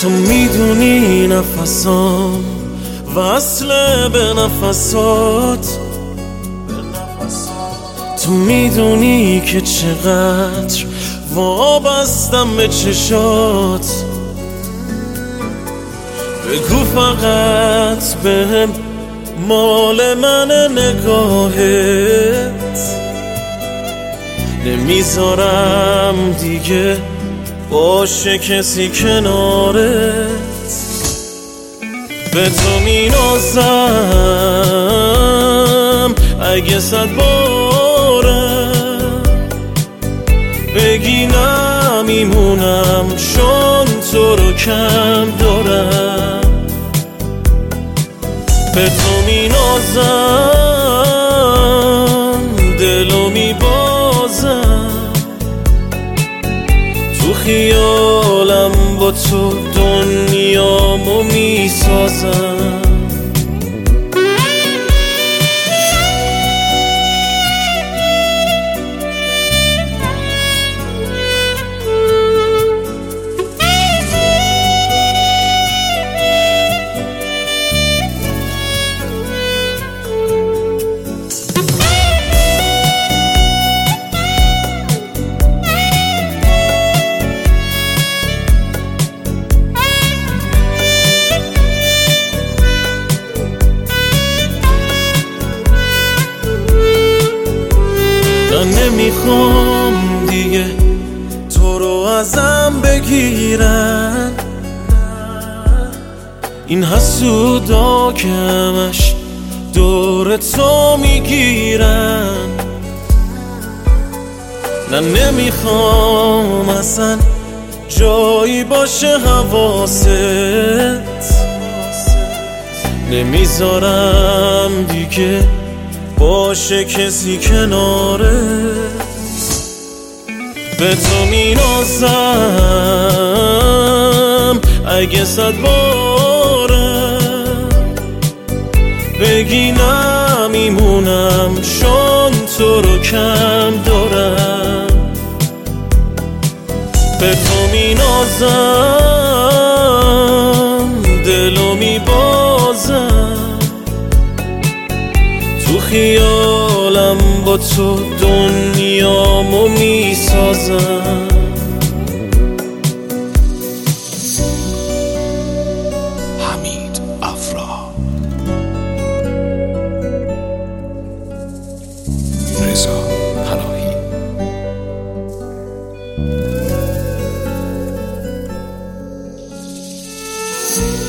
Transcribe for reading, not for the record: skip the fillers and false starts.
تو میدونی نفسام وصل به نفسات، تو میدونی که چقدر وابستم به چشات. بگو فقط بهم مال من نگاهت، نمیذارم دیگه باشه کسی کنارت. به تو مینازم اگه 100 بارم بگی نمیمونم، چون تو رو کم دارم. به تو مینازم دلو میبازم، تو خیالم با تو دنیامو میسازم. نمیخوام دیگه تو رو ازم بگیرن، این حسودا که همش دور تو میگیرن. نه نمیخوام اصلا جایی باشه حواست، نمیذارم دیگه باشه کسی کنارت. به تو مینازم اگه 100 بارم بگی نمیمونم، چون تو رو کم دارم. به تو مینازم دلو میبازم، تو خیالم با تو دنیامو میسازم. حمید افرا، رضا پناهی.